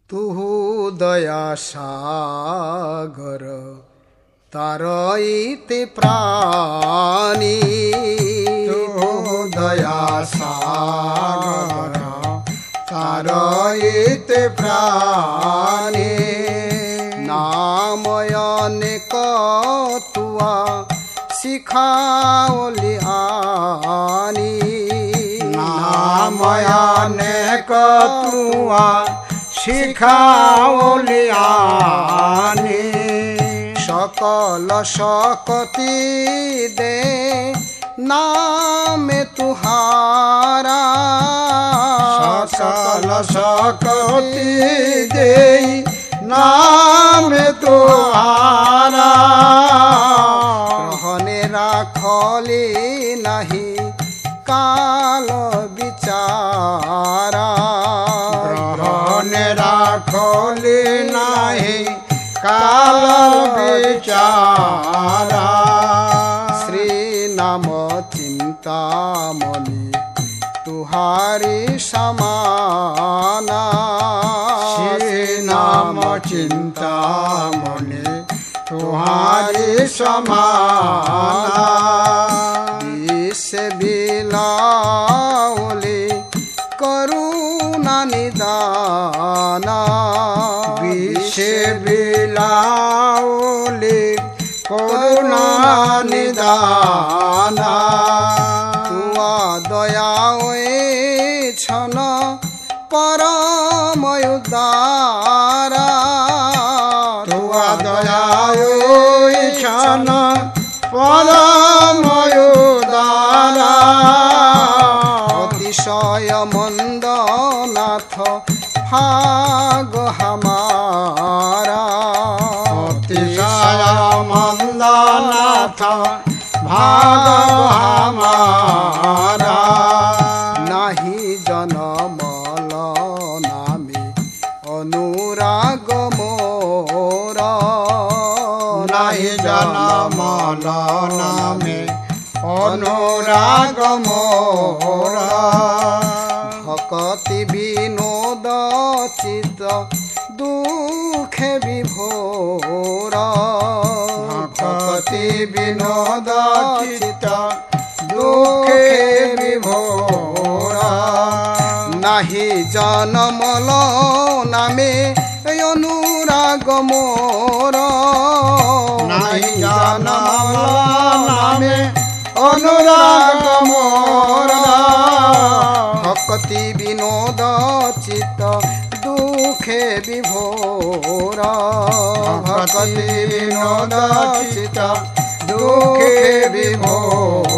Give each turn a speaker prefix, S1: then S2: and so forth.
S1: তুহু দয়া সাগর তারইতে প্রাণী,
S2: তুহু দয়া সাগর তারইতে প্রাণী।
S1: নাময়নে কতুয়া শিখাওলি আনি,
S2: নাময়নে কতুয়া শিখাওলিয়ানি।
S1: সকল শকতি দে নামে তুহারা,
S2: সকল শকতি দেই নামে তুহারা।
S1: গ্রহণে রাখলি নাহি কাল বিচারা,
S2: গ্রহণে রাখলি নাহি কাল বিচারা।
S1: শ্রী নাম চিন্তামণি তুহারি সমানা,
S2: শ্রী নাম চিন্তামণি তুহারি সমানা।
S1: বিশ্বে বিলাওলি করুণা নিদানা,
S2: বিশ্বে বিলাওলি করুণা নিদানা।
S1: তুয়া দয়া ছন পরময় উদারা,
S2: তুয়া দয়া ছন পরময় উদারা।
S1: অতিশয় মন্দনাথ ভাগ হামারা,
S2: অতিশয় মন্দনাথ ভাগ হামারা।
S1: নাহি জনমল নামে অনুরাগ মোর,
S2: নাহি জনমল নামে অনুরাগ মোর।
S1: ভকতি বিনোদ চিত দুঃখে বিভোর,
S2: ভকতি বিনোদ চিত দুঃখে বিভোর।
S1: নাহি জনমল নামে অনুরাগ মোর,
S2: নাহি জনমল নামে অনুরাগ মোর।
S1: ভকতি বিনোদ চিত দুঃখে বিভোর,
S2: ভকতি বিনোদ চিত দুঃখে বিভোর।